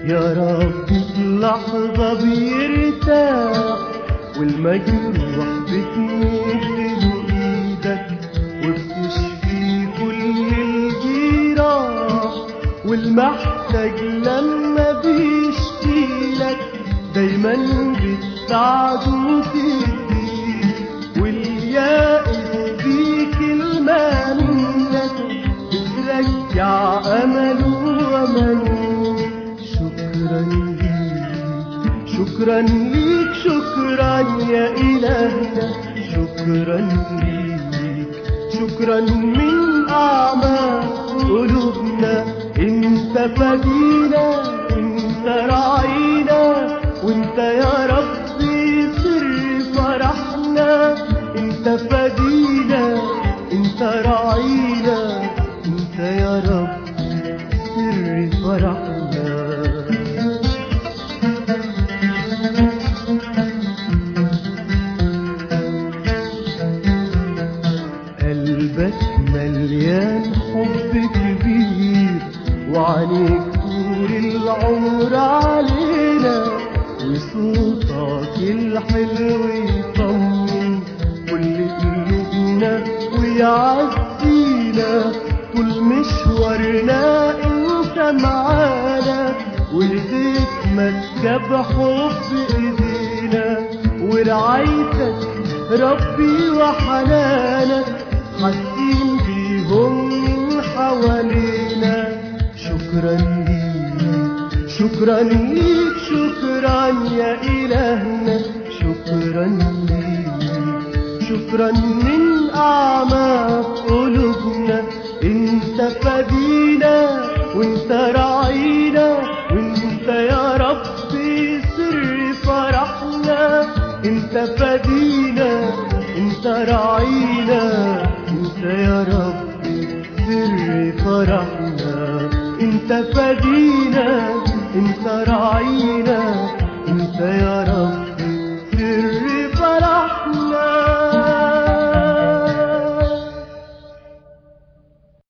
يا رب في لحظة بيرتاح، والمجروح بتمد له ايدك وبتشفي كل الجراح، والمحتاج لما بيشكيلك دايما بتساعده وتديه، واليائس بكلمة منك بترجع أمله وأمله. شكرا ليك شكرا ليك شكرا يا إلهنا، شكرا ليك شكرا من أعماق قلوبنا. انت فدينا وانت راعينا، وانت يا ربي سر فرحنا. انت فدينا انت راعينا، انت يا ربي سر فرحنا. قلبك مليان حب كبير، وعينيك طول العمر علينا، وصوتك الحلو يطمن كل قلوبنا ويعزينا. طول مشوارنا انت معانا، وايديك ماسكة بحب ايدينا، ورعايتك ربي وحنانك حاسين بيهم من حوالينا. شكرا ليك شكرا ليك شكرا يا إلهنا، شكرا ليك شكرا من أعماق قلوبنا. انت فدينا وانت راعينا، وانت يا ربي سر فرحنا. انت فدينا انت راعينا، انت يا ربي سر فرحنا. انت فدينا انت راعينا،